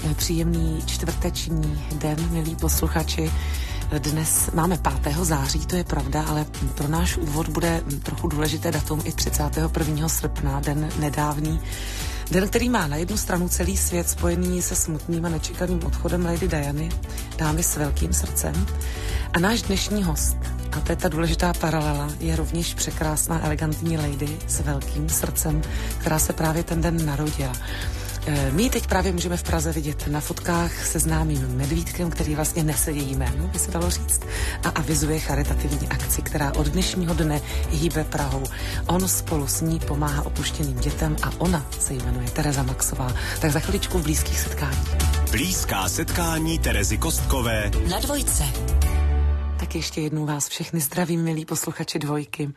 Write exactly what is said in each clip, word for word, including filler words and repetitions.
Příjemný čtvrteční den, milí posluchači. Dnes máme pátého září, to je pravda, ale pro náš úvod bude trochu důležité datum i třicátého prvního srpna, den nedávný. Den, který má na jednu stranu celý svět spojený se smutným a nečekaným odchodem Lady Diany, dámy s velkým srdcem. A náš dnešní host, a to je ta důležitá paralela, je rovněž překrásná, elegantní lady s velkým srdcem, která se právě ten den narodila. My ji teď právě můžeme v Praze vidět na fotkách se známým medvídkem, který vlastně nese její jméno, by se dalo říct, a avizuje charitativní akci, která od dnešního dne hýbe Prahou. On spolu s ní pomáhá opuštěným dětem a ona se jmenuje Tereza Maxová. Tak za chviličku v blízkých setkáních. Blízká setkání Terezy Kostkové na Dvojce. Tak ještě jednou vás všechny zdravím, milí posluchači Dvojky.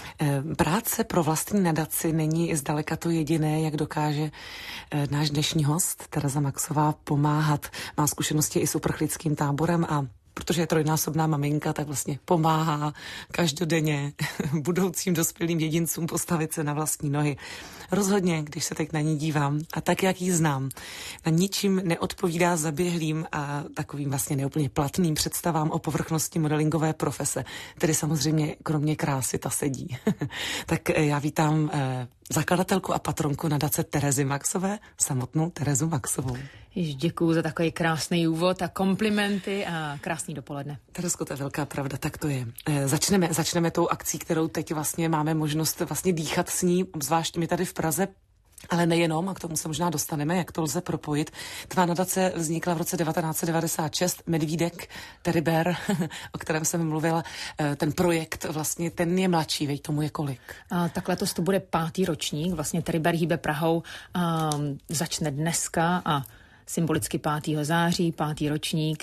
Práce pro vlastní nadaci není zdaleka to jediné, jak dokáže náš dnešní host Tereza Maxová pomáhat. Má zkušenosti i s uprchlickým táborem a protože je trojnásobná maminka, tak vlastně pomáhá každodenně budoucím dospělým jedincům postavit se na vlastní nohy. Rozhodně, když se teď na ní dívám a tak, jak ji znám, na ničím neodpovídá zaběhlým a takovým vlastně neúplně platným představám o povrchnosti modelingové profese. Tedy samozřejmě kromě krásy ta sedí. Tak já vítám eh, zakladatelku a patronku nadace Terezy Maxové, samotnou Terezu Maxovou. Jež děkuju za takový krásný úvod a komplimenty a krásný dopoledne. Terezko, to je velká pravda, tak to je. E, začneme, začneme tou akcí, kterou teď vlastně máme možnost vlastně dýchat s ní, zvlášť my tady v Praze, ale nejenom, a k tomu se možná dostaneme, jak to lze propojit. Tvá nadace vznikla v roce devatenáct set devadesát šest, Medvídek, Teriber, o kterém jsem mluvila, ten projekt vlastně, ten je mladší, veď tomu je kolik? A, tak letos to bude pátý ročník, vlastně Teriber hýbe Prahou, a, začne dneska a symbolicky pátého září, pátý ročník.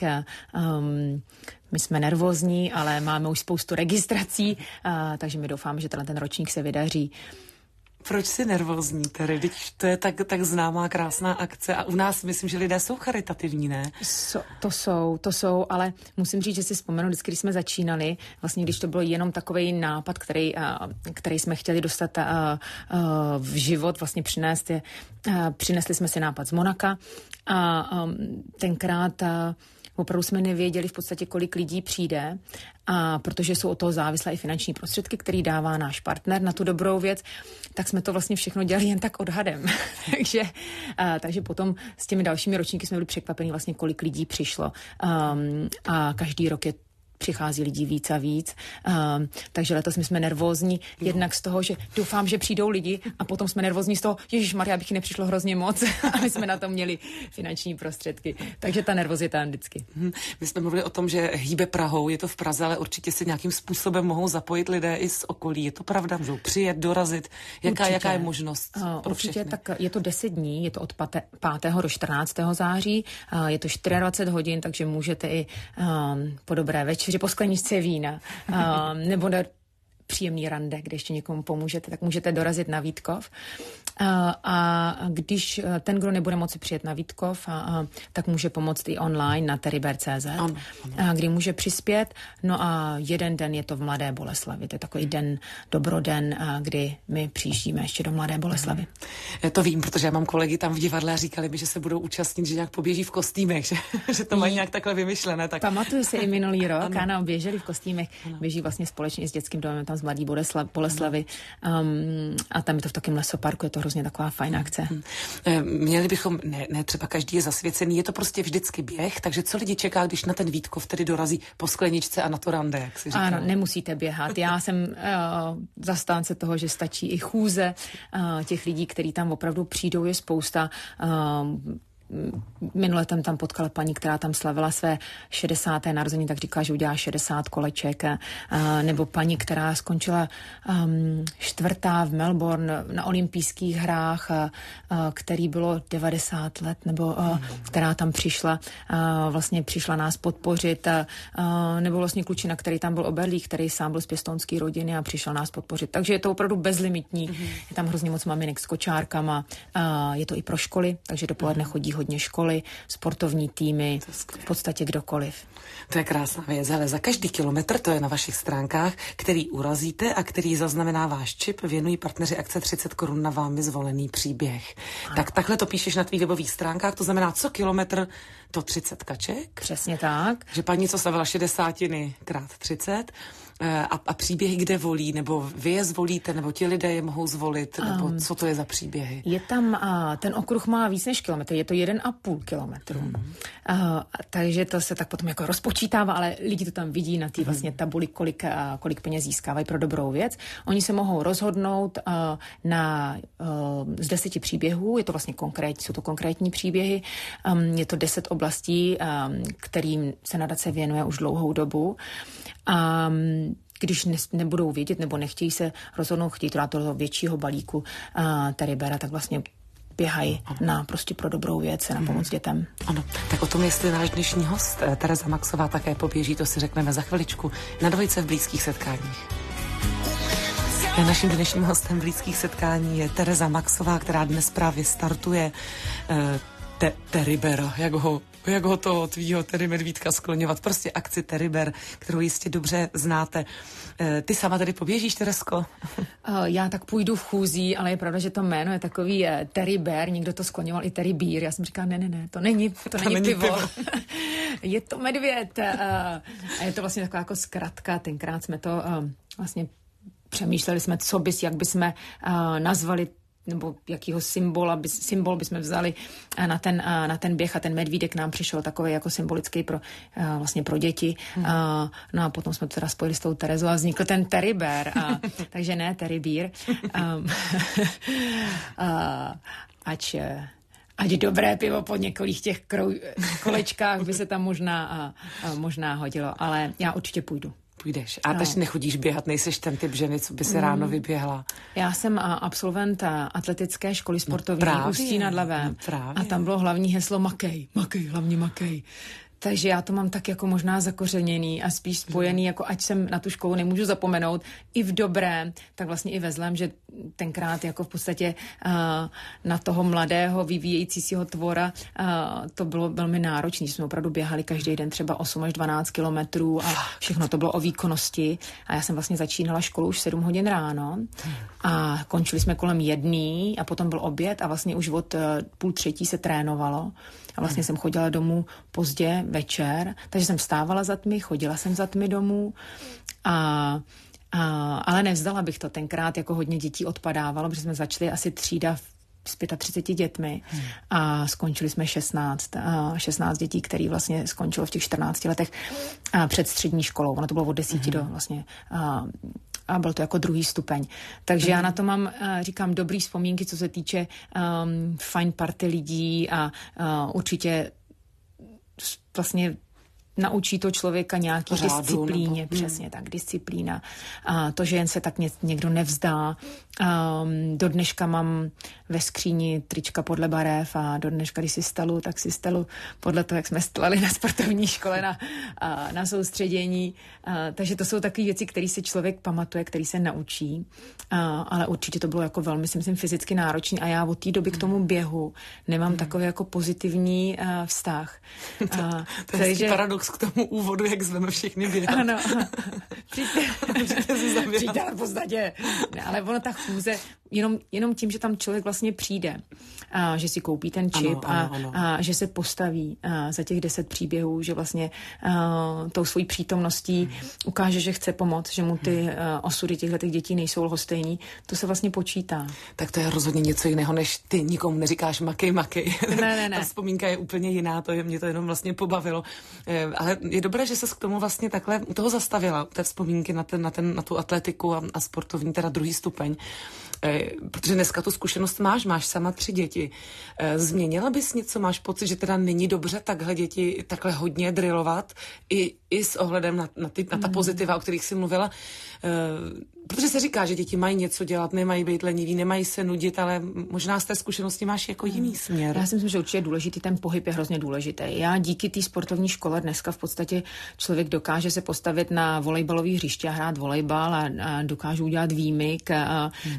Um, my jsme nervózní, ale máme už spoustu registrací, uh, takže my doufáme, že tenhle ten ročník se vydaří. Proč jsi nervózní, Tery? Teď to je tak, tak známá, krásná akce a u nás myslím, že lidé jsou charitativní, ne? So, to jsou, to jsou, ale musím říct, že si vzpomenu, vždycky, když jsme začínali, vlastně když to bylo jenom takovej nápad, který, uh, který jsme chtěli dostat uh, uh, v život, vlastně přinést je, uh, přinesli jsme si nápad z Monaka a um, tenkrát uh, opravdu jsme nevěděli v podstatě, kolik lidí přijde, a protože jsou od toho závislé i finanční prostředky, který dává náš partner na tu dobrou věc, tak jsme to vlastně všechno dělali jen tak odhadem. takže, a, takže potom s těmi dalšími ročníky jsme byli překvapeni vlastně, kolik lidí přišlo. Um, a každý rok je přichází lidí víc a víc, uh, takže letos my jsme nervózní, no. Jednak z toho, že doufám, že přijdou lidi a potom jsme nervózní z toho, ježišmarja, abych nepřišlo hrozně moc a my jsme na to měli finanční prostředky, takže ta nervozita tam vždycky. Hmm. My jsme mluvili o tom, že hýbe Prahou, je to v Praze, ale určitě se nějakým způsobem mohou zapojit lidé i z okolí, je to pravda, můžou přijet, dorazit, jaká, jaká je možnost uh, pro určitě, všechny? tak je to deset dní, je to od pátého do čtrnáctého září, uh, je to dvacet čtyři hodin, takže můžete i um, po dobré večeři po skleničce vína, uh, nebo na příjemný rande, kde ještě někomu pomůžete, tak můžete dorazit na Vítkov. Uh, a když ten, kdo nebude moci přijet na Vítkov, a, a, tak může pomoct i online na teriber tečka cé zet, ano, ano. kdy může přispět. No a jeden den je to v Mladé Boleslavi. To je takový den, dobroden, a, kdy my přijíždíme ještě do Mladé Boleslavy. Já to vím, protože já mám kolegy tam v divadle a říkali mi, že se budou účastnit, že nějak poběží v kostýmech, že, že to mají nějak takhle vymyšlené. Tak... Pamatuju si i minulý rok, ano, ano běželi v kostýmech, ano. Běží vlastně společně s dětským domem tam z Mladé Boleslavy, Boleslavy um, a tam je to v takém lesoparku, je to hrozně taková fajn akce. Měli bychom, ne, ne třeba každý je zasvěcený, je to prostě vždycky běh, takže co lidi čeká, když na ten Vítkov tedy dorazí po skleničce a na to rande, jak si říkala? Ano, nemusíte běhat. Já jsem uh, zastánce toho, že stačí i chůze uh, těch lidí, kteří tam opravdu přijdou, je spousta. Uh, Minule tam tam potkala paní, která tam slavila své šedesáté narozeniny, tak říká, že udělá šedesát koleček. A, nebo paní, která skončila um, čtvrtá v Melbourne na olympijských hrách, a, a, který bylo devadesát let, nebo a, která tam přišla, a, vlastně přišla nás podpořit. A, a, nebo vlastně klučina, který tam byl oberlík, který sám byl z pěstounské rodiny a přišel nás podpořit. Takže je to opravdu bezlimitní. Mm-hmm. Je tam hrozně moc maminek s kočárkama. A, je to i pro školy, takže dopoledne chodí hodně školy sportovní týmy, v podstatě kdokoliv. To je krásná věc, ale za každý kilometr, to je na vašich stránkách, který urazíte a který zaznamená váš čip, věnují partneři akce třicet korun na vámi zvolený příběh. A. Tak takhle to píšeš na tvých webových stránkách, to znamená co kilometr, to třicet kaček. Přesně tak. Že paní, co slavila šedesátiny krát třicet, A, a příběhy, kde volí, nebo vy je zvolíte, nebo ti lidé je mohou zvolit, nebo um, co to je za příběhy? Je tam, uh, ten okruh má víc než kilometr, je to jeden a půl kilometru. Mm. Uh, takže to se tak potom jako rozpočítává, ale lidi to tam vidí na té vlastně tabuli, kolik, uh, kolik peněz získávají pro dobrou věc. Oni se mohou rozhodnout uh, na uh, z deseti příběhů, je to vlastně konkrétní, jsou to konkrétní příběhy, um, je to deset oblastí, um, kterým se nadace věnuje už dlouhou dobu. A když ne, nebudou vědět nebo nechtějí se rozhodnout, chtějí to dát do toho většího balíku uh, Teribera, tak vlastně běhají na prostě pro dobrou věc, na pomoc dětem. Ano, tak o tom, jestli náš dnešní host Tereza Maxová také poběží, to si řekneme za chviličku na dvojce v blízkých setkáních. Naším dnešním hostem blízkých setkání je Tereza Maxová, která dnes právě startuje uh, te- Teribera, jak ho jak ho to tvýho tedy medvídka skloňovat. Prostě akci Teriber, kterou jistě dobře znáte. Ty sama tedy poběžíš, Terezko? Já tak půjdu v chůzí, ale je pravda, že to jméno je takový Teriber, někdo to skloňoval i Teribír. Já jsem říkala, ne, ne, ne, to není, to, to není, není pivo. pivo. Je to medvěd. A je to vlastně taková jako zkratka. Tenkrát jsme to vlastně přemýšleli jsme, co bys, jak bychom nazvali nebo jakýho symbola, by, symbol bychom vzali na ten, na ten běh a ten medvídek nám přišel takový jako symbolický pro, vlastně pro děti. Hmm. A, no a potom jsme to teda spojili s tou Terezou a vznikl ten Teriber. A, takže ne Teribír. Um, a, ač, ať dobré pivo po několik těch krou, kolečkách by se tam možná, a, a možná hodilo. Ale já určitě půjdu. Půjdeš. A teď no. nechodíš běhat, nejseš ten typ ženy, co by se mm. ráno vyběhla. Já jsem absolvent atletické školy sportovní no Ústí nad Labem. No a tam bylo hlavní heslo makej, makej, hlavně makej. Takže já to mám tak jako možná zakořeněný a spíš spojený, jako ať jsem na tu školu nemůžu zapomenout, i v dobrém, tak vlastně i ve zlém, že tenkrát jako v podstatě uh, na toho mladého vyvíjejícího tvora uh, to bylo velmi náročné. Jsme opravdu běhali každý den třeba osm až dvanáct kilometrů a všechno to bylo o výkonnosti. A já jsem vlastně začínala školu už sedm hodin ráno a končili jsme kolem jedný a potom byl oběd a vlastně už od uh, půl třetí se trénovalo. A vlastně hmm. jsem chodila domů pozdě večer, takže jsem vstávala za tmy, chodila jsem za tmy domů, a, a, ale nevzdala bych to. Tenkrát jako hodně dětí odpadávalo, protože jsme začali asi třída s třiceti pěti dětmi hmm. a skončili jsme šestnáct, a šestnáct dětí, který vlastně skončilo v těch čtrnácti letech a před střední školou. Ono to bylo od desíti hmm. do vlastně... A, a byl to jako druhý stupeň. Takže mm. já na to mám, říkám, dobrý vzpomínky, co se týče um, fajn party lidí a uh, určitě vlastně naučí to člověka nějaký Řádu, disciplíně, nebo... přesně tak, disciplína. A to, že jen se tak ně, někdo nevzdá. Um, do dneška mám ve skříni trička podle barev a do dneška, když si stalu, tak si stalu podle toho, jak jsme stlali na sportovní škole na, a, na soustředění. A, takže to jsou takové věci, které si člověk pamatuje, který se naučí. A, ale určitě to bylo jako velmi, si myslím, fyzicky náročný a já od té doby k tomu běhu nemám hmm. takový jako pozitivní uh, vztah. To, a, to je takže... paradox k tomu úvodu, jak zveme všechny běhat. Ano. Přijďte v podstatě. Ne, ale ono ta chůze, jenom, jenom tím, že tam člověk vlastně přijde, a že si koupí ten čip ano, ano, ano. A, a že se postaví a za těch deset příběhů, že vlastně a, tou svojí přítomností hmm. ukáže, že chce pomoct, že mu ty a, osudy těchto dětí nejsou lhostejný, to se vlastně počítá. Tak to je rozhodně něco jiného, než ty nikomu neříkáš makej, makej. Ne, ne, ne. Ta vzpomínka je úplně jiná, to je, mě to jenom vlastně pobavilo. E, ale je dobré, že ses k tomu vlastně takhle u toho zastavila, u té vzpomínky na, ten, na, ten, na tu atletiku a, a sportovní, teda druhý stupeň. E, protože dneska tu zkušenost máš, máš sama tři děti. E, změnila bys něco, máš pocit, že teda není dobře takhle děti takhle hodně drillovat i, i s ohledem na, na, ty, na ta pozitiva, o kterých jsi mluvila? E, protože se říká, že děti mají něco dělat, nemají být leniví, nemají se nudit, ale možná z té zkušenosti máš jako jiný směr. Já si myslím, že určitě je důležitý, ten pohyb je hrozně důležitý. Já díky té sportovní škole dneska v podstatě člověk dokáže se postavit na volejbalový hřiště a hrát volejbal a, a dokážu udělat výmyk. A, hmm. Takže vlastně ta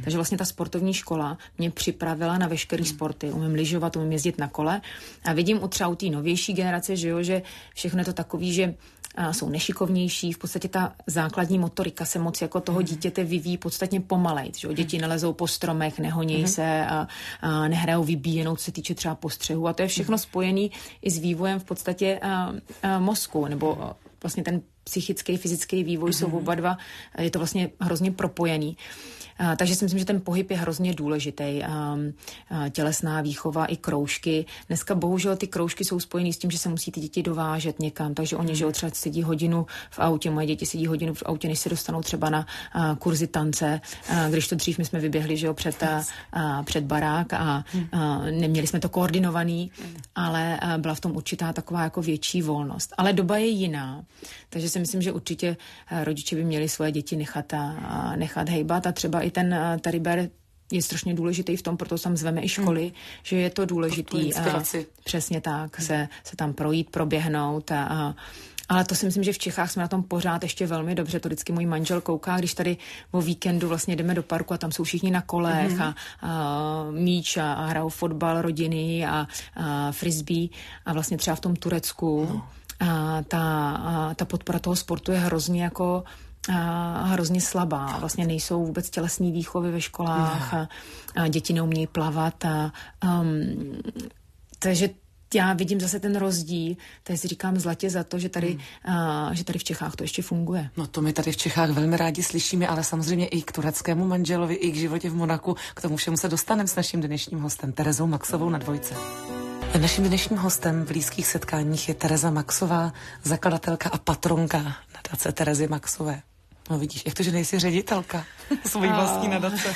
ta sportovní škola mě připravila na veškeré sporty. Umím lyžovat, umím jezdit na kole a vidím u třeba u té novější generace, že jo, že všechno je to takový, že a jsou nešikovnější, v podstatě ta základní motorika se moc jako toho dítěte vyvíjí podstatně pomalejc, že jo? Děti nelezou po stromech, nehonějí mm. se a, a nehrajou vybíjenou, co se týče třeba postřehu a to je všechno spojený i s vývojem v podstatě a, a mozku, nebo a, vlastně ten psychický, fyzický vývoj mm. jsou oba dva, je to vlastně hrozně propojený. A, takže si myslím, že ten pohyb je hrozně důležitý. A, a tělesná výchova i kroužky. Dneska bohužel ty kroužky jsou spojený s tím, že se musí ty děti dovážet někam, takže oni, že třeba sedí hodinu v autě, moje děti sedí hodinu v autě, než se dostanou třeba na a, kurzy tance, a, když to dřív my jsme vyběhli, že jo, před, a, a, před barák a, a neměli jsme to koordinovaný, ale a, byla v tom určitá taková jako větší volnost. Ale doba je jiná, takže si myslím, že určitě rodiče by měli svoje děti nechat a, a nechat hejbat a třeba i ten uh, Tariber je strašně důležitý v tom, proto tam zveme i školy, hmm. že je to důležitý. A přesně tak, hmm. se, se tam projít, proběhnout. A, a, ale to si myslím, že v Čechách jsme na tom pořád ještě velmi dobře. To vždycky můj manžel kouká, když tady o víkendu vlastně jdeme do parku a tam jsou všichni na kolech hmm. a, a míč a, a hrajou fotbal rodiny a, a frisbee a vlastně třeba v tom Turecku no. a ta, a ta podpora toho sportu je hrozně jako a hrozně slabá. Vlastně nejsou vůbec tělesné výchovy ve školách a, a děti neumějí plavat. A, um, takže já vidím zase ten rozdíl, takže si říkám zlatě za to, že tady, hmm. a, že tady v Čechách to ještě funguje. No to my tady v Čechách velmi rádi slyšíme, ale samozřejmě i k tureckému manželovi, i k životě v Monaku, k tomu všemu se dostaneme s naším dnešním hostem Terezou Maxovou na Dvojce. Naším dnešním hostem v blízkých setkáních je Tereza Maxová, zakladatelka a patronka nadace Terezy Maxové. No vidíš, jak to, že nejsi ředitelka svojí vlastní nadace?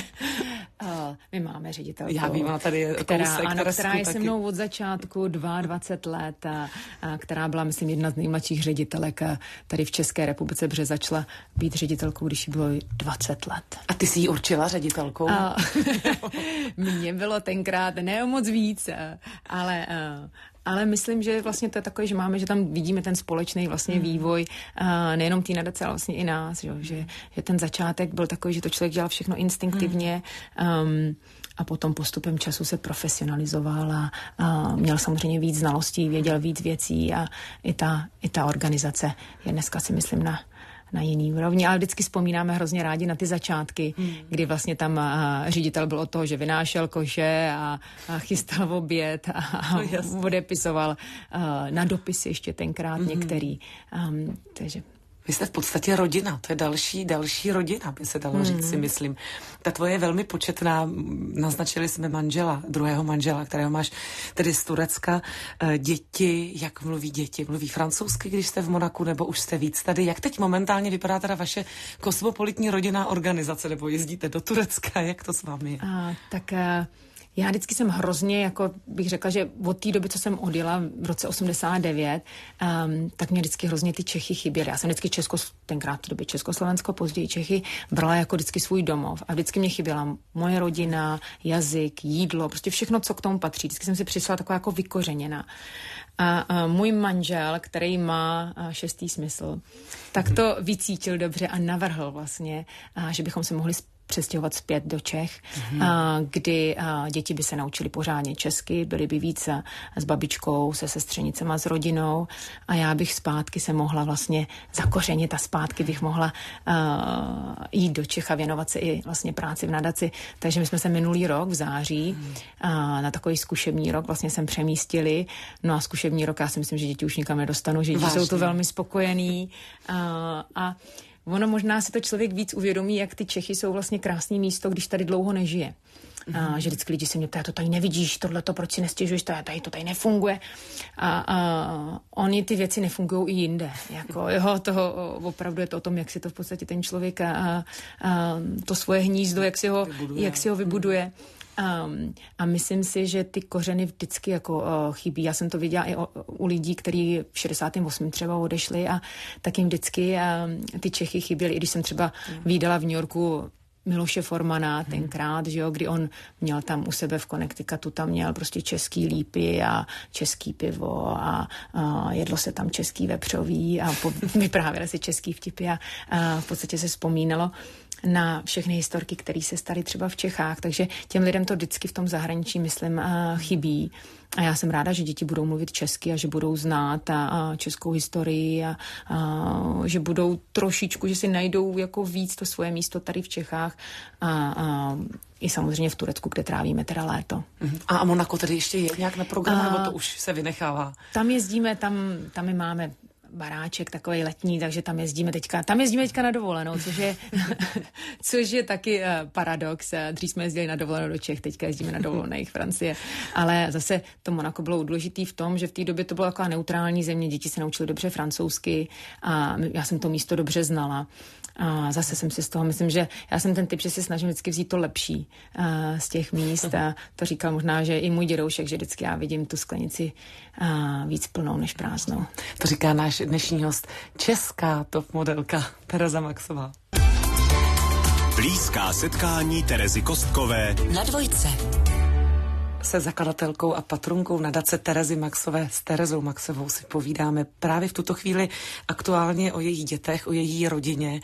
Uh, my máme ředitelku. Já vím, ona tady je která, kousek, ano, která je taky. se mnou od začátku dvacet dva let a, a která byla, myslím, jedna z nejmladších ředitelek a tady v České republice, protože začala být ředitelkou, když jí bylo dvacet let. A ty jsi ji určila ředitelkou? A, mně bylo tenkrát ne o moc víc, ale... Uh, Ale myslím, že vlastně to je takové, že máme, že tam vidíme ten společný vlastně mm. vývoj uh, nejenom té nadace, ale vlastně i nás, jo, že, že ten začátek byl takový, že to člověk dělal všechno instinktivně um, a potom postupem času se profesionalizoval a, a měl samozřejmě víc znalostí, věděl víc věcí a i ta, i ta organizace je dneska si myslím na na jiný úrovni, ale vždycky vzpomínáme hrozně rádi na ty začátky, hmm. kdy vlastně tam a, ředitel byl od toho, že vynášel koše a, a chystal oběd a, a odepisoval a, na dopisy ještě tenkrát hmm. některý. Um, takže... Vy jste v podstatě rodina, to je další, další rodina, by se dalo hmm. říct, si myslím. Ta tvoje je velmi početná, naznačili jsme manžela, druhého manžela, kterého máš tedy z Turecka. Děti, jak mluví děti? Mluví francouzsky, když jste v Monaku, nebo už jste víc tady? Jak teď momentálně vypadá teda vaše kosmopolitní rodinná organizace, nebo jezdíte do Turecka, jak to s vámi je? A, tak... A... Já vždycky jsem hrozně, jako bych řekla, že od té doby, co jsem odjela v roce osmdesát devět, um, tak mě vždycky hrozně ty Čechy chyběly. Já jsem vždycky Česko, tenkrát v té době Československo, později Čechy, brala jako vždycky svůj domov. A vždycky mě chyběla moje rodina, jazyk, jídlo, prostě všechno, co k tomu patří. Vždycky jsem si přišla taková jako vykořeněná. A, a můj manžel, který má a, šestý smysl, tak to vycítil dobře a navrhl vlastně, a, že bychom se mohli přestěhovat zpět do Čech, mm-hmm. a, kdy a, děti by se naučily pořádně česky, byly by víc a, s babičkou, se sestřenicema, s rodinou a já bych zpátky se mohla vlastně zakořenit a zpátky bych mohla a, jít do Čech a věnovat se i vlastně práci v nadaci. Takže my jsme se minulý rok v září mm. a, na takový zkušební rok vlastně jsem přemístili. No a zkušební rok, já si myslím, že děti už nikam nedostanou, že děti jsou tu velmi spokojení a, a ono možná si to člověk víc uvědomí, jak ty Čechy jsou vlastně krásný místo, když tady dlouho nežije. Mm-hmm. A že vždycky lidi se mě ptají, to tady nevidíš, tohleto, proč si nestěžuješ, to tady, to tady nefunguje. A, a oni ty věci nefungují i jinde. Jako, jo, toho, opravdu je to o tom, jak si to v podstatě ten člověk a, a, a to svoje hnízdo, jak si ho vybuduje. Jak si ho vybuduje. Um, a myslím si, že ty kořeny vždycky jako uh, chybí. Já jsem to viděla i o, u lidí, kteří v šedesátém osmém třeba odešli a tak jim vždycky uh, ty Čechy chyběly. I když jsem třeba mm. vídala v New Yorku Miloše Formana tenkrát, že jo, kdy on měl tam u sebe v Connecticutu, tam měl prostě český lípy a český pivo a, a jedlo se tam český vepřový a po, vyprávěli si český vtipy a, a v podstatě se vzpomínalo. na všechny historky, které se staly třeba v Čechách. Takže těm lidem to vždycky v tom zahraničí, myslím, chybí. A já jsem ráda, že děti budou mluvit česky a že budou znát a, a českou historii a, a že budou trošičku, že si najdou jako víc to svoje místo tady v Čechách a, a i samozřejmě v Turecku, kde trávíme teda léto. A Monako tedy ještě je nějak na programu, a, nebo to už se vynechává? Tam jezdíme, tam, tam my máme baráček takovej letní, takže tam jezdíme teďka, tam jezdíme teďka na dovolenou, což je, což je taky uh, paradox. Dřív jsme jezdili na dovolenou do Čech, teďka jezdíme na dovolenou Francie. Ale zase to Monako bylo důležitý v tom, že v té době to byla taková neutrální země, děti se naučily dobře francouzsky a já jsem to místo dobře znala. A zase jsem si z toho, myslím, že já jsem ten typ, že si snažím vždycky vzít to lepší uh, z těch míst. A to říkal možná, že i můj dědoušek, že vždycky já vidím tu sklenici uh, víc plnou než prázdnou. To říká náš dnešní host, česká top modelka Tereza Maxová. Blízká setkání Terezy Kostkové na Dvojce. Se zakladatelkou a patronkou nadace Terezy Maxové s Terezou Maxovou si povídáme právě v tuto chvíli aktuálně o jejich dětech, o její rodině.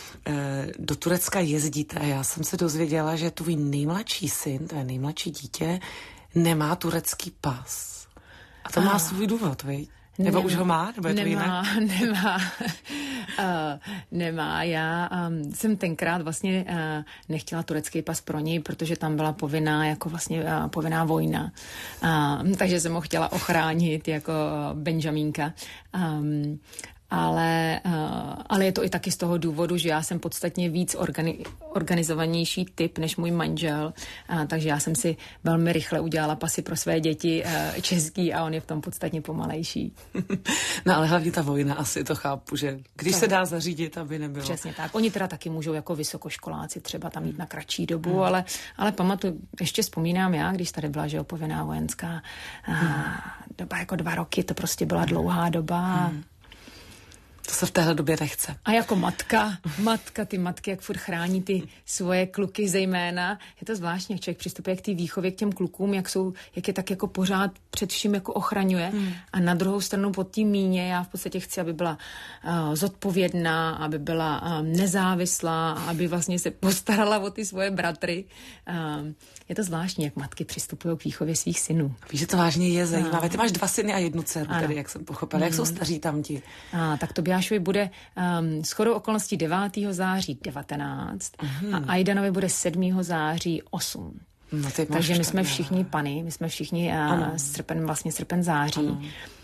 Do Turecka jezdíte a já jsem se dozvěděla, že tvůj nejmladší syn, tvé nejmladší dítě, nemá turecký pas. A to má a... svůj důvod, viď? Nebo nemá, už ho má? Nebo je to nemá, jiné? Nemá, uh, nemá. Já um, jsem tenkrát vlastně uh, nechtěla turecký pas pro něj, protože tam byla povinná, jako vlastně uh, povinná vojna. Uh, takže jsem ho chtěla ochránit jako Benjamínka. Um, Ale, uh, ale je to i taky z toho důvodu, že já jsem podstatně víc organi- organizovanější typ než můj manžel, uh, takže já jsem si velmi rychle udělala pasy pro své děti uh, český a on je v tom podstatně pomalejší. No ale hlavně ta vojna, asi to chápu, že když to se dá zařídit, aby nebylo. Přesně tak. Oni teda taky můžou jako vysokoškoláci třeba tam jít na kratší dobu, hmm. ale, ale pamatuju, ještě vzpomínám já, když tady byla, že opověná vojenská uh, hmm. doba jako dva roky, to prostě byla dlouhá doba. Hmm. To se v téhle době nechce. A jako matka, matka, ty matky, jak furt chrání ty svoje kluky zejména, je to zvláštně, jak člověk přistupuje k té výchově, k těm klukům, jak jsou, jak je tak jako pořád před vším jako ochraňuje. Hmm. A na druhou stranu pod tím míně já v podstatě chci, aby byla uh, zodpovědná, aby byla uh, nezávislá, aby vlastně se postarala o ty svoje bratry. Uh, je to zvláštní, jak matky přistupují k výchově svých synů. Víš, že to vážně je zajímavé. Ty máš dva syny a jednu dceru, tedy, jak jsem pochopila. Hmm. Jak jsou staří tam ti? A, tak Tobiášovi bude um, shodou okolností devátého září devatenáct mm. a Ajdanovi bude sedmého září osm. No, takže my jsme všichni pany, my jsme všichni uh, srpen, vlastně srpen září. Ano.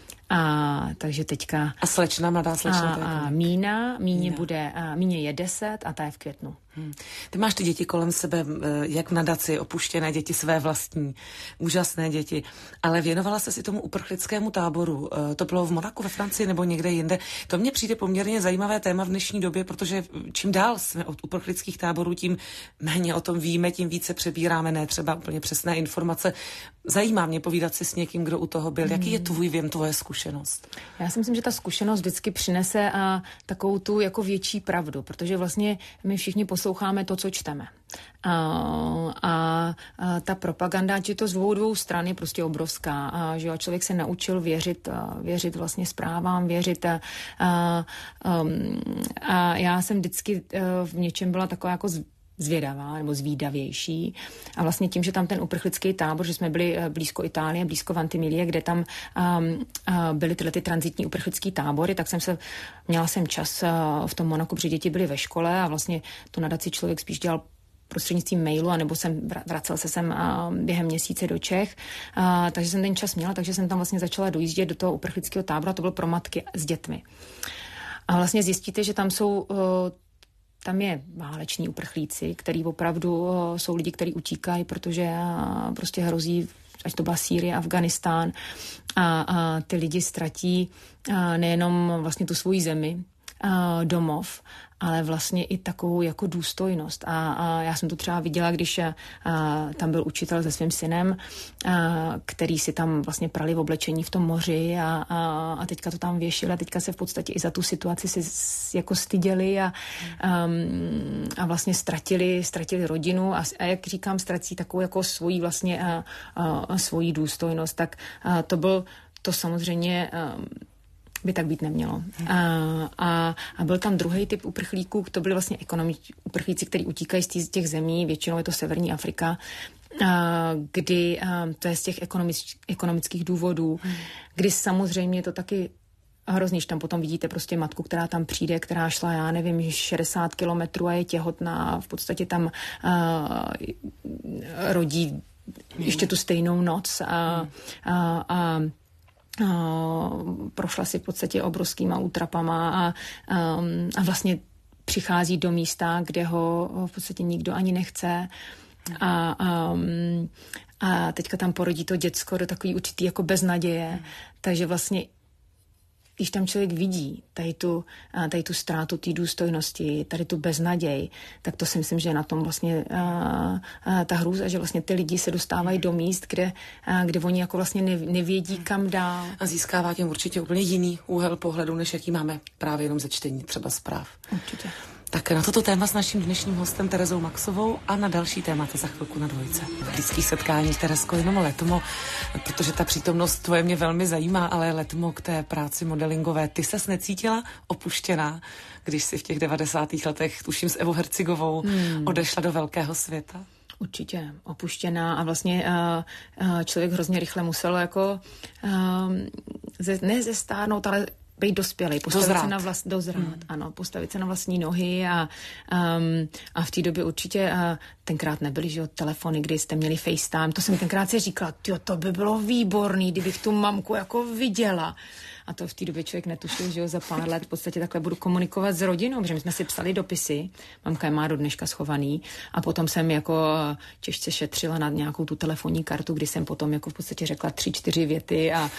A takže teďka... A slečna, mladá slečna? A, a Mína, Míně bude, a Míně je deset a ta je v květnu. Hmm. Ty máš ty děti kolem sebe, jak v nadaci, opuštěné děti, své vlastní, úžasné děti, ale věnovala se si tomu uprchlickému táboru. To bylo v Monaku ve Francii nebo někde jinde. To mně přijde poměrně zajímavé téma v dnešní době, protože čím dál jsme od uprchlických táborů, tím méně o tom víme, tím více přebíráme, ne třeba úplně přesné informace. Zajímá mě povídat si s někým, kdo u toho byl. Hmm. Jaký je tvůj věm, tvoje zkušenost? Já si myslím, že ta zkušenost vždycky přinese a takovou tu jako větší pravdu, protože vlastně my všichni posloucháme to, co čteme. A, a, a ta propaganda, či to z dvou, dvou stran je prostě obrovská. A, že člověk se naučil věřit, a, věřit vlastně zprávám, věřit. A, a, a já jsem vždycky v něčem byla taková jako zvědavá nebo zvídavější. A vlastně tím, že tam ten uprchlický tábor, že jsme byli blízko Itálie, blízko Ventimiglia, kde tam um, uh, byly tyhle ty tranzitní uprchlický tábory, tak jsem se, měla jsem čas uh, v tom Monaku, protože děti byly ve škole a vlastně tu nadaci člověk spíš dělal prostřednictvím mailu, anebo jsem vracel se sem uh, během měsíce do Čech. Uh, takže jsem ten čas měla, takže jsem tam vlastně začala dojíždět do toho uprchlického tábora, to bylo pro matky s dětmi. A vlastně zjistíte, že tam jsou uh, tam je váleční uprchlíci, který opravdu uh, jsou lidi, kteří utíkají, protože uh, prostě hrozí, ať to byla Sýrie, Afganistán a, a ty lidi ztratí uh, nejenom vlastně tu svoji zemi, uh, domov, ale vlastně i takovou jako důstojnost. A, a já jsem to třeba viděla, když a, tam byl učitel se svým synem, a, který si tam vlastně prali v oblečení v tom moři a, a, a teďka to tam věšili a teďka se v podstatě i za tu situaci si jako styděli a, a, a vlastně ztratili, ztratili rodinu a, a jak říkám, ztratí takovou jako svoji vlastně a, a, a svoji důstojnost. Tak a to byl to samozřejmě... A, by tak být nemělo. A, a, a byl tam druhý typ uprchlíků, to byly vlastně ekonomič, uprchlíci, kteří utíkají z těch zemí, většinou je to severní Afrika, a, kdy a, to je z těch ekonomič, ekonomických důvodů, hmm. kdy samozřejmě to taky hrozný, že tam potom vidíte prostě matku, která tam přijde, která šla, já nevím, šedesát kilometrů a je těhotná, v podstatě tam a, rodí ještě tu stejnou noc a, a, a Uh, prošla si v podstatě obrovskýma útrapama a, um, a vlastně přichází do místa, kde ho v podstatě nikdo ani nechce a, um, a teďka tam porodí to děcko do takový určitý jako beznaděje, takže vlastně když tam člověk vidí tady tu, tady tu ztrátu té důstojnosti, tady tu beznaděj, tak to si myslím, že je na tom vlastně a, a, ta hrůza, že vlastně ty lidi se dostávají do míst, kde, a, kde oni jako vlastně nevědí, kam dál. A získává tím určitě úplně jiný úhel pohledu, než jaký máme právě jenom ze čtení třeba zpráv. Určitě. Tak na toto téma s naším dnešním hostem Terezou Maxovou a na další témata za chvilku na Dvojce. V blízkých setkáních, Terezko, jenom letmo, protože ta přítomnost tvoje mě velmi zajímá, ale letmo k té práci modelingové. Ty ses necítila opuštěná, když si v těch devadesátých letech, tuším s Evou Hercigovou, hmm. odešla do velkého světa? Určitě opuštěná a vlastně uh, uh, člověk hrozně rychle musel jako uh, ze, ne zestárnout, ale být dospělej, postavit dozrát. se na vlast, dozrát, hmm. ano, postavit se na vlastní nohy a, um, a v té době určitě uh, tenkrát nebyly, že jo, telefony, kdy jste měli FaceTime, to jsem tenkrát si říkala, tyjo, to by bylo výborný, kdybych tu mamku jako viděla. A to v té době člověk netušil, že jo, za pár let v podstatě takhle budu komunikovat s rodinou, protože my jsme si psali dopisy, mamka je má do dneška schovaný a potom jsem jako těžce šetřila na nějakou tu telefonní kartu, kdy jsem potom jako v podstatě řekla tři, čtyři věty a, a,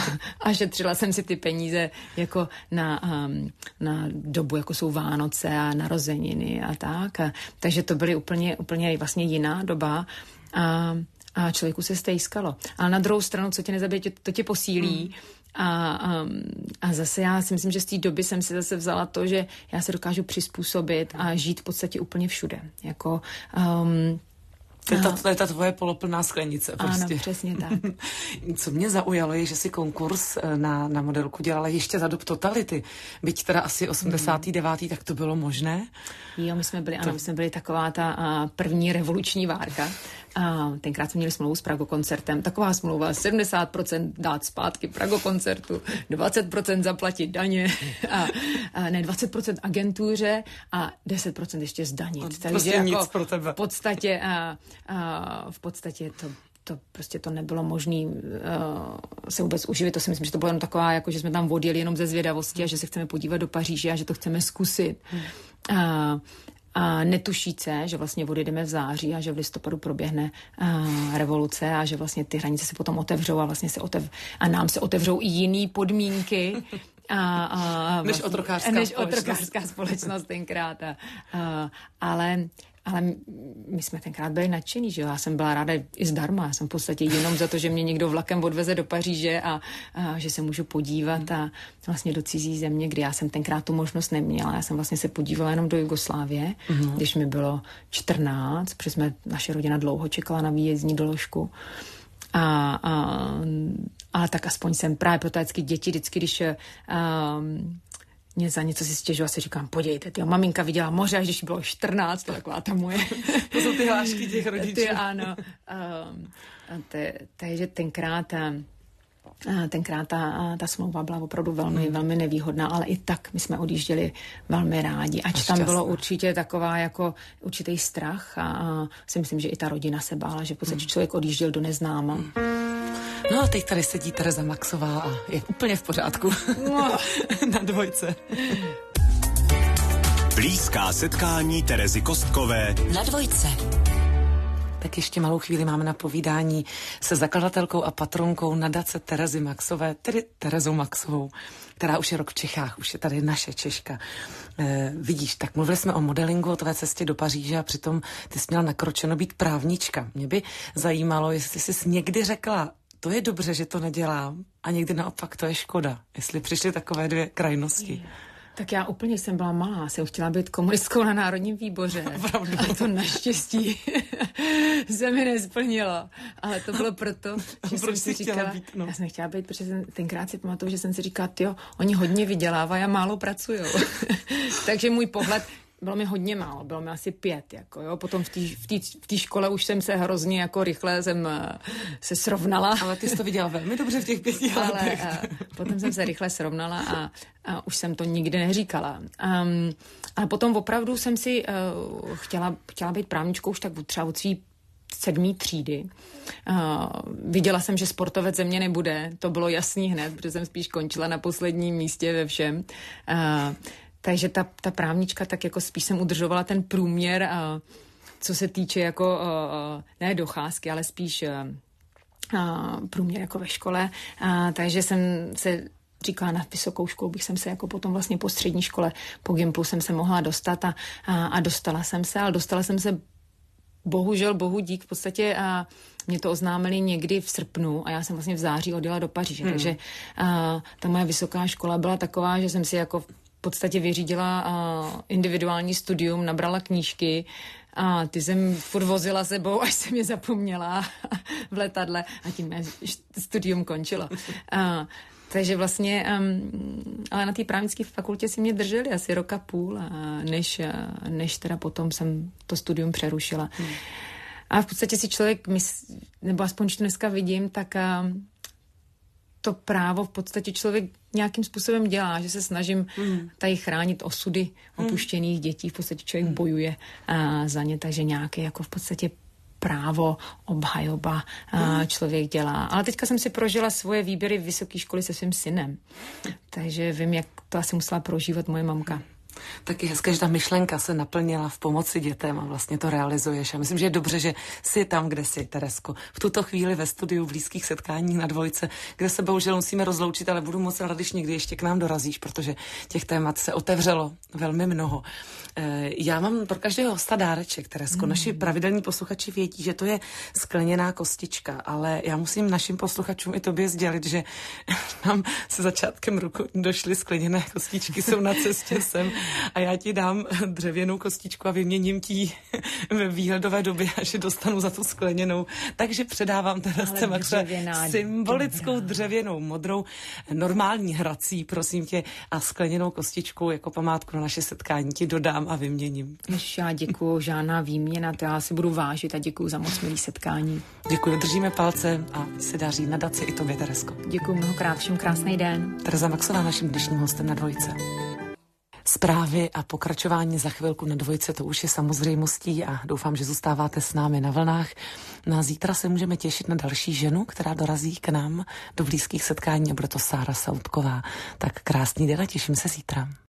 a šetřila jsem si ty peníze jako na, um, na dobu, jako jsou Vánoce a narozeniny a tak. A, takže to byly úplně, úplně vlastně jiná doba a, a člověku se stejskalo. Ale na druhou stranu, co tě nezabije, to tě posílí. Hmm. A, a, a zase já si myslím, že z té doby jsem si zase vzala to, že já se dokážu přizpůsobit a žít v podstatě úplně všude. Jako... Um, To je, ta, to je ta tvoje poloplná sklenice. Prostě. Ano, přesně tak. Co mě zaujalo je, že si konkurs na, na modelku dělala ještě za dob totality. Byť teda asi osmdesátý devátý tak to bylo možné? Jo, my jsme byli, ano, my jsme byli taková ta a, první revoluční várka. A tenkrát jsme měli smlouvu s Pragokoncertem. Taková smlouva, sedmdesát procent dát zpátky Pragokoncertu, dvacet procent zaplatit daně, a, a ne, dvacet procent agentuře a deset procent ještě zdanit. Takže prostě jako nic pro tebe. V podstatě, a, a, v podstatě to to prostě to nebylo možné uh, se vůbec uživit. To si myslím, že to bylo jenom taková, jako že jsme tam odjeli jenom ze zvědavosti a že se chceme podívat do Paříže a že to chceme zkusit. Hmm. A, a netušíce, že vlastně odjedeme v září a že v listopadu proběhne uh, revoluce a že vlastně ty hranice se potom otevřou a vlastně se otev- a nám se otevřou i jiný podmínky. A, a, než otrokářská než společnost. otrokářská společnost tenkrát. A, a, ale Ale my jsme tenkrát byli nadšení, že jo? Já jsem byla ráda i zdarma. Já jsem v podstatě jenom za to, že mě někdo vlakem odveze do Paříže a, a že se můžu podívat a vlastně do cizí země, kdy já jsem tenkrát tu možnost neměla. Já jsem vlastně se podívala jenom do Jugoslávie, mm-hmm. když mi bylo čtrnáct, protože jsme, naše rodina dlouho čekala na výjezdní doložku. A, a, a tak aspoň jsem právě pro vždycky děti, vždycky, když... Um, mě za něco si stěžu a si říkám, podívejte, tyjo, maminka viděla moře, až když bylo čtrnáct, to taková ta moje. To jsou ty hlášky těch rodičů. Ty, ano. Um, takže tenkrát, tenkrát ta, ta smlouva byla opravdu velmi, hmm. velmi nevýhodná, ale i tak my jsme odjížděli velmi rádi. Ač tam bylo určitě taková jako určitý strach a, a si myslím, že i ta rodina se bála, že v podstatě člověk odjížděl do neznáma. Hmm. No a teď tady sedí Tereza Maxová a je úplně v pořádku. No. Na Dvojce. Blízká setkání Terezy Kostkové na Dvojce. Tak ještě malou chvíli máme na povídání se zakladatelkou a patronkou nadace Terezy Maxové, tedy Terezou Maxovou, která už je rok v Čechách, už je tady naše Češka. E, vidíš, tak mluvili jsme o modelingu, o tvé cestě do Paříže a přitom ty jsi měla nakročeno být právnička. Mě by zajímalo, jestli jsi někdy řekla, to je dobře, že to nedělám a někdy naopak to je škoda, jestli přišly takové dvě krajnosti. Tak já úplně jsem byla malá, jsem chtěla být komunistkou na Národním výboře. A to naštěstí se mi nesplnilo. Ale to bylo proto, že jsem si říkala, být, no. já jsem chtěla být, protože jsem, tenkrát si pamatuju, že jsem si říkala, tyjo, oni hodně vydělávají a málo pracujou. Takže můj pohled, bylo mi hodně málo, bylo mi asi pět, jako jo. Potom v té v v škole už jsem se hrozně jako rychle jsem se srovnala. Ale ty jsi to viděla velmi dobře v těch pěti letech. Ale potom jsem se rychle srovnala a, a už jsem to nikdy neříkala. Um, a potom opravdu jsem si uh, chtěla, chtěla být právničkou už tak třeba od svý sedmý třídy. Uh, viděla jsem, že sportovec ze mě nebude. To bylo jasný hned, protože jsem spíš končila na posledním místě ve všem. Uh, Takže ta, ta právnička tak jako spíš jsem udržovala ten průměr, a co se týče jako, ne docházky, ale spíš a, průměr jako ve škole. A, takže jsem se říkala, na vysokou školu bych jsem se jako potom vlastně po střední škole, po Gimplu jsem se mohla dostat a, a, a dostala jsem se, ale dostala jsem se bohužel, bohu dík, v podstatě a mě to oznámili někdy v srpnu a já jsem vlastně v září odjela do Paříže. Hmm. Takže a, ta moje vysoká škola byla taková, že jsem si jako v podstatě vyřídila uh, individuální studium, nabrala knížky a ty jsem furt vozila sebou, až jsem je zapomněla v letadle a tím mé studium končilo. Uh, takže vlastně, um, ale na té právnické fakultě si mě drželi asi roka půl, a než, než teda potom jsem to studium přerušila. Hmm. A v podstatě si člověk, mysl, nebo aspoň to dneska vidím, tak uh, to právo v podstatě člověk nějakým způsobem dělá, že se snažím mm. tady chránit osudy opuštěných mm. dětí. V podstatě člověk mm. bojuje uh, za ně, takže nějaké jako v podstatě právo, obhajoba uh, člověk dělá. Ale teďka jsem si prožila svoje výběry v vysoké školy se svým synem. Takže vím, jak to asi musela prožívat moje mamka. Taky hezké, že ta myšlenka se naplnila v pomoci dětem a vlastně to realizuješ. A myslím, že je dobře, že jsi tam, kde jsi, Terezko. V tuto chvíli ve studiu Blízkých setkání na Dvojce, kde se bohužel musíme rozloučit, ale budu moc ráda, když někdy ještě k nám dorazíš, protože těch témat se otevřelo velmi mnoho. Já mám pro každého hosta dáreček, Terezko. Mm. Naši pravidelní posluchači vědí, že to je skleněná kostička, ale já musím našim posluchačům i tobě sdělit, že nám se začátkem roku došly skleněné kostičky, jsou na cestě sem a já ti dám dřevěnou kostičku a vyměním ti ve výhledové době, až je dostanu za tu skleněnou. Takže předávám Terezce Maxové symbolickou dobrá. dřevěnou modrou, normální hrací, prosím tě, a skleněnou kostičku jako památku na naše setkání ti dodám a vyměním. Než já děkuju, žádná výměna, to já si budu vážit a děkuju za moc milý setkání. Děkuji, držíme palce a se daří nadaci i tobě, Terezko. Děkuju mnohokrát, všem krásný den. Tereza Maxová, naším dnešním hostem na Dvojce. Zprávy a pokračování za chvilku na Dvojce, to už je samozřejmostí a doufám, že zůstáváte s námi na vlnách. Na zítra se můžeme těšit na další ženu, která dorazí k nám do Blízkých setkání a bude to Sára Sautková. Tak krásný den a těším se zítra.